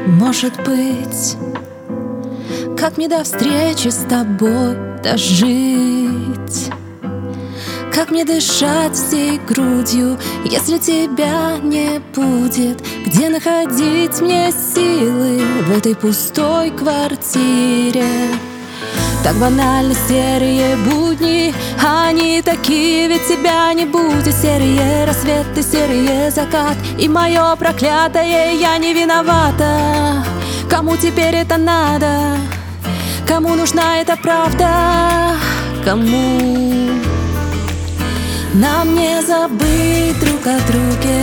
Может быть, как мне до встречи с тобой дожить? Как мне дышать всей грудью, если тебя не будет? Где находить мне силы в этой пустой квартире? Так банально серые будни, они такие, ведь тебя не будет. Серые рассветы, серые закат, и мое проклятое я не виновата. Кому теперь это надо? Кому нужна эта правда? Кому? Нам не забыть друг о друге.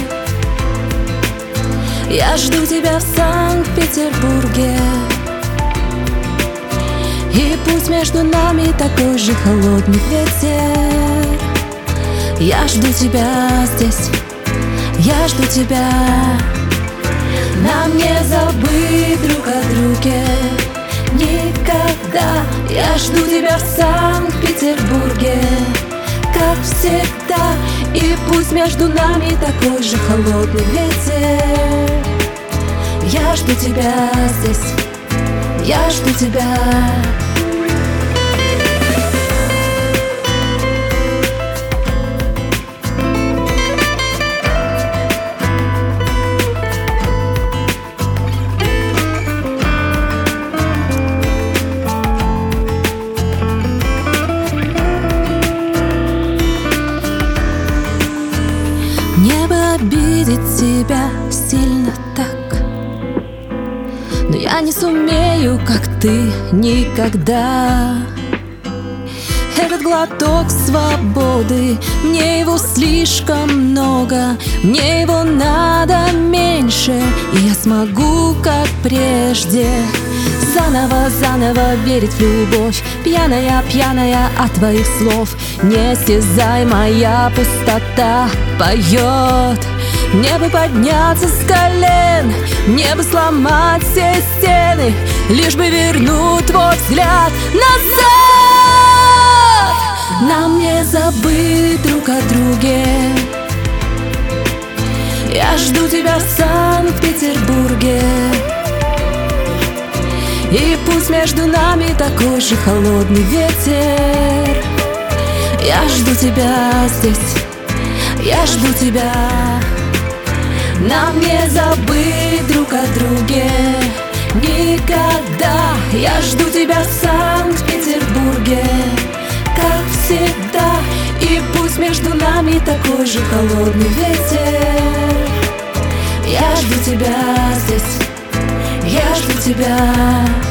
Я жду тебя в Санкт-Петербурге. И пусть между нами такой же холодный ветер. Я жду тебя здесь, я жду тебя. Нам не забыть друг о друге никогда. Я жду тебя в Санкт-Петербурге, как всегда. И пусть между нами такой же холодный ветер. Я жду тебя здесь, я жду тебя. Мне бы обидеть тебя сильно так, но я не сумею, как ты, никогда. Этот глоток свободы, мне его слишком много, мне его надо меньше, и я смогу, как прежде, заново, заново верить в любовь. Пьяная, пьяная от твоих слов, неосязаемая пустота поет. Мне бы подняться с колен, мне бы сломать все стены, лишь бы вернуть твой взгляд назад. Нам не забыть друг о друге. Я жду тебя в Санкт-Петербурге. И пусть между нами такой же холодный ветер. Я жду тебя здесь, я жду тебя. Нам не забыть друг о друге никогда. Я жду тебя в Санкт-Петербурге, как всегда. И пусть между нами такой же холодный ветер. Я жду тебя здесь, я жду тебя.